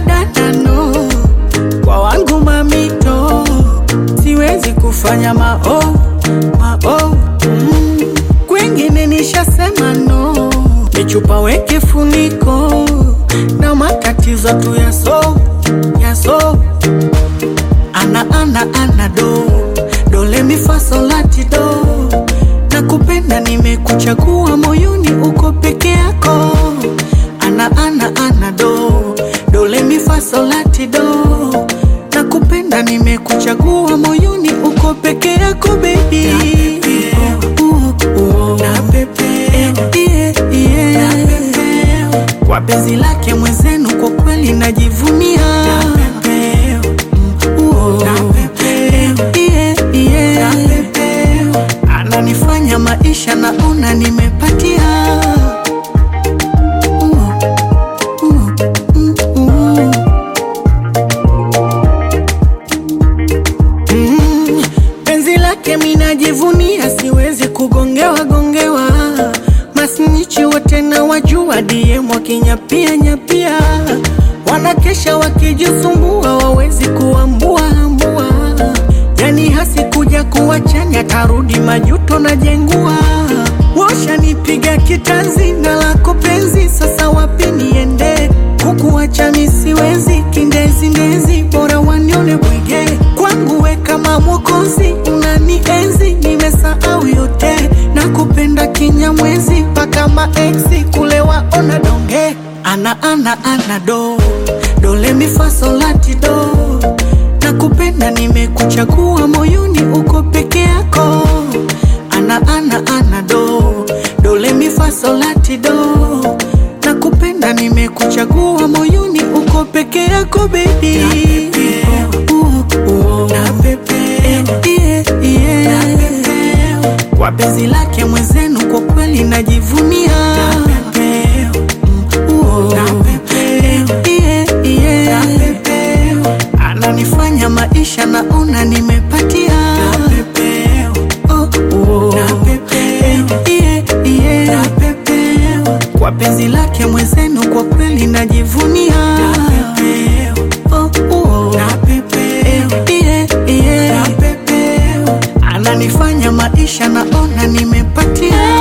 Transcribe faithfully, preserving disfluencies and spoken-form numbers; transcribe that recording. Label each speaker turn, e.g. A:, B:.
A: dada no, kwa wangu mamito siwezi kufanya mao mao mm. Kwengine nishasema no, michupa weke funiko na matatizo tu ya so ya so ana ana ana do do le mi fa sol la ti do. Nakupenda nimekuchagua moyoni uko peke yako. Ana ana ana do do le mi fa sol la ti do. Nakupenda nimekuchagua moyoni uko peke yako baby. Na pepe yeah, yeah. Kwa penzi lake mwenzenu kwa kweli najivunia. Na pepe yeah, yeah. Ananifanya maisha naona nimepatia. Penzi lake minajivunia, siwezi kugongewa gongewa. Masnichi wote na wajua D M wakinyapia nyapia. Wanakesha wakijisumbua, wawezi kuambua ambua. Yani hasi kuja kuwachanya, tarudi majuto na jengua. Washa nipiga kitanzi na lako penzi, sasa wapi niende? Kukuacha nisiwezi, kindezi ndezi, bora wanione bwige. Kwangu we kama mwokozi, unanienzi, nimesahau yote. Nakupenda kinyamwezi, paka maeksi kule waona donge. Ana ana ana do do le mi fa sol la ti do. Nakupenda nimekuchagua moyoni uko peke yako. Ana ana ana do do le mi fa sol la ti do. Nakupenda nimekuchagua moyoni uko peke yako baby. Na pepe yeah, yeah. Kwa penzi lake mwenzenu kwa kweli najivunia. Na pepe yeah, yeah. Ananifanya maisha naona nimepatia. Na pepe oh, oh. Na pepe yeah, yeah. Kwa penzi lake mwenzenu kwa kweli najivunia. Na pepe oh, oh. Na pepe yeah, yeah. Ananifanya maisha naona nimepatia.